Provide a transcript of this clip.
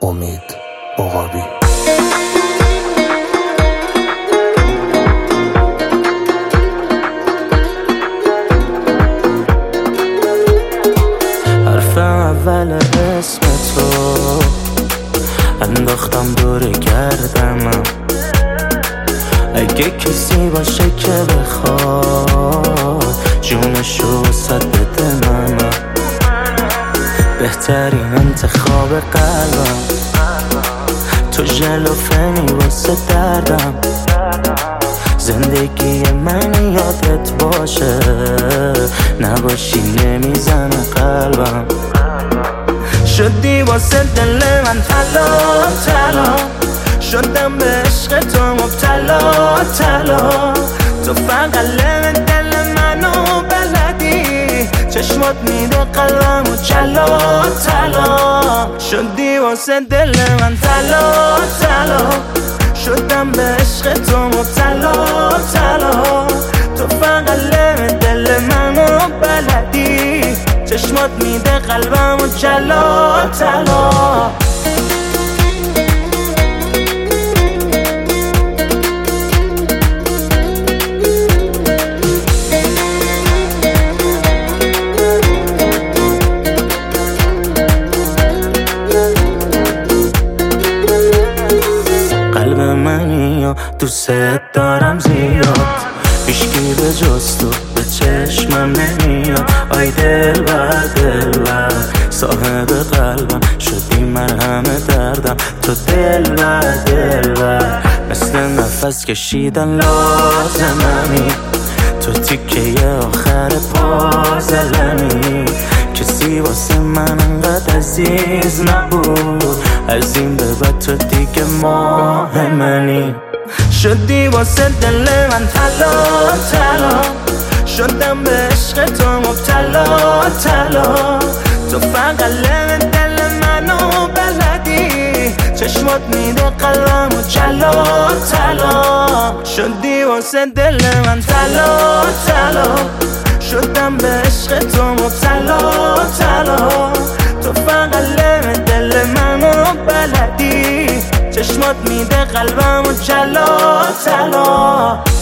امید عقابی. حرف اول اسم تو انداختم دور گردمم، اگه کسی باشه که بخواد جونشو واسه بده منم، بهترین انتخاب قلبم تو ژلوفنی واسه دردم، زندگی من یادت باشه نباشی نمیزنه قلبم، شدی واسه دل من طلا طلا، شدم به عشق تو مبتلا طلا، تو فقط دل منو بلدی، چشمات میده قلبمو جلا طلا، شدی واسه دل من طلا طلا، شدم به عشق تو مبتلا طلا، تو فقط دل منو بلدی، چشمات میده قلبمو جلا طلا. قلب منی و دوست دارم زیاد، هیچکی به جز تو به چشمم نمیاد، آی دلبر دلبر صاحب قلبم، شدی مرهم دردم تو دلبر دلبر، مثل نفس کشیدن لازممی، تو تیکه آخر پازلمی، کسی واسه من انقدر عزیز نبود، از این به بعد تو دیگه ماه منی، شدی واسه دل من طلا طلا، شدم به عشق تو مبتلا طلا، تو فقط دل منو بلدی، چشمات میده قلبمو جلا طلا، شدی واسه دل من طلا طلا، شدم به عشق تو مبتلا طلا، تو فقط دل منو بلدی، چشمات میده قلبمو جلا طلا.